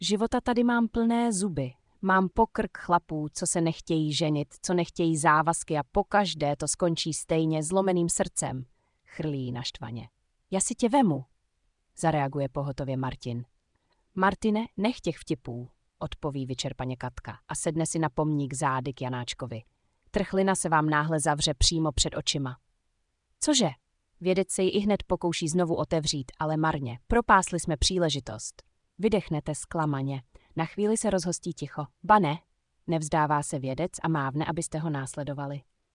Života tady mám plné zuby. Mám pokrk chlapů, co se nechtějí ženit, co nechtějí závazky a pokaždé to skončí stejně zlomeným srdcem, chrlí naštvaně. Já si tě vemu, zareaguje pohotově Martin. Martine, nech těch vtipů, odpoví vyčerpaně Katka a sedne si na pomník zády k Janáčkovi. Trchlina se vám náhle zavře přímo před očima. Cože? Vědec se ji ihned pokouší znovu otevřít, ale marně. Propásli jsme příležitost. Vydechnete zklamaně. Na chvíli se rozhostí ticho. Ba ne, nevzdává se vědec a mávne, abyste ho následovali.